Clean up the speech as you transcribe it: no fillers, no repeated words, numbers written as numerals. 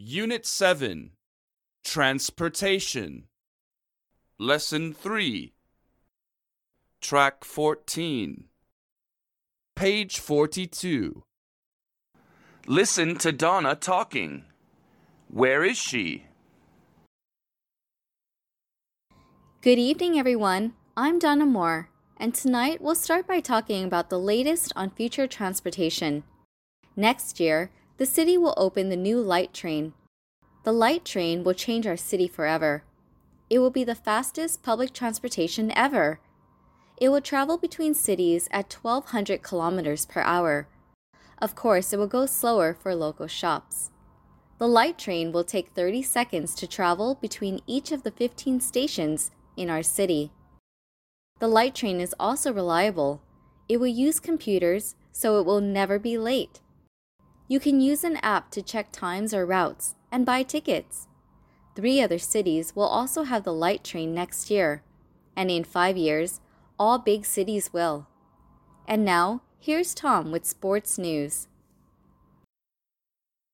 Unit 7, Transportation. Lesson 3, Track 14. Page 42. Listen to Donna talking. Where is she? Good evening, everyone. I'm Donna Moore, and tonight we'll start by talking about the latest on future transportation. Next year, the city will open the new light train. The light train will change our city forever. It will be the fastest public transportation ever. It will travel between cities at 1,200 kilometers per hour. Of course, it will go slower for local shops. The light train will take 30 seconds to travel between each of the 15 stations in our city. The light train is also reliable. It will use computers, so it will never be late. You can use an app to check times or routes and buy tickets. 3 other cities will also have the light train next year, and in 5 years, all big cities will. And now, here's Tom with sports news.